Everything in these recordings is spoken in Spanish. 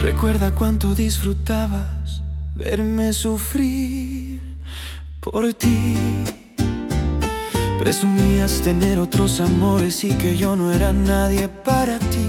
Recuerda cuánto disfrutabas verme sufrir por ti. Presumías tener otros amores y que yo no era nadie para ti.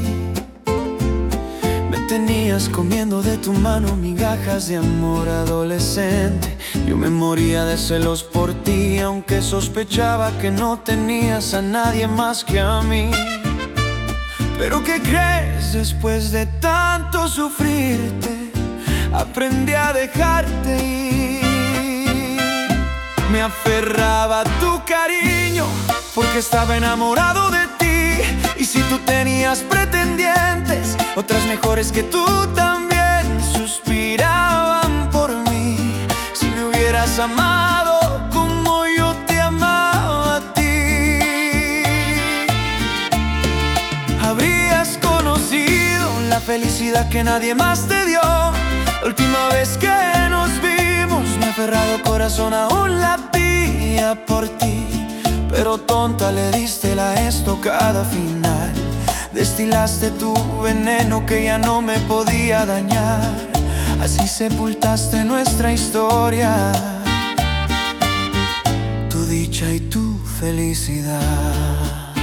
Me tenías comiendo de tu mano migajas de amor adolescente. Yo me moría de celos por ti, aunque sospechaba que no tenías a nadie más que a mí. Pero ¿qué crees? Después de tanto sufrirte, aprendí a dejarte ir. Me aferraba a tu cariño porque estaba enamorado de ti. Y si tú tenías pretendientes, otras mejores que tú también suspiraban por mí. Si me hubieras amado como yo te amaba a ti, habrías conocido la felicidad que nadie más te dio. La última vez que nos vimos, mi aferrado corazón aún latía por ti. Pero tonta, le diste la estocada final. Destilaste tu veneno que ya no me podía dañar. Así sepultaste nuestra historia, tu dicha y tu felicidad.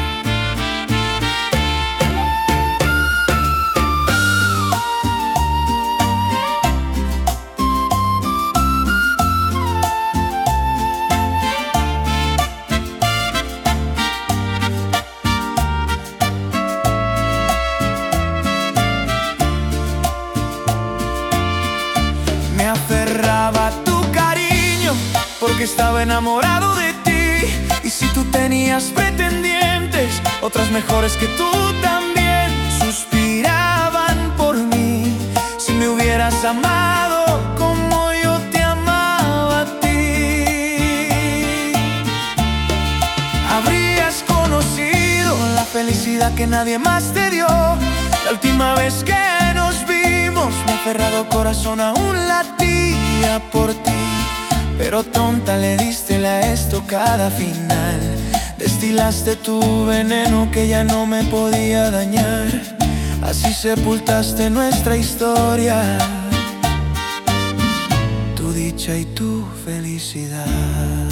Me aferraba a tu cariño porque estaba enamorado de ti. Y si tú tenías pretendientes, otras mejores que tú también suspiraban por mí. Si me hubieras amado como yo te amaba a ti, habrías conocido la felicidad que nadie más te dio. La última vez que nos vimos, mi aferrado corazón aún latía por ti. Pero tonta, le diste la estocada final. Destilaste tu veneno que ya no me podía dañar. Así sepultaste nuestra historia, tu dicha y tu felicidad.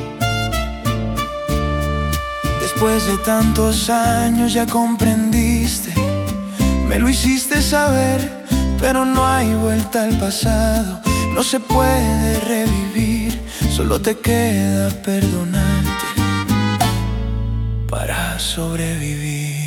Después de tantos años ya comprendiste, me lo hiciste saber, pero no hay vuelta al pasado. No se puede revivir, solo te queda perdonarte para sobrevivir.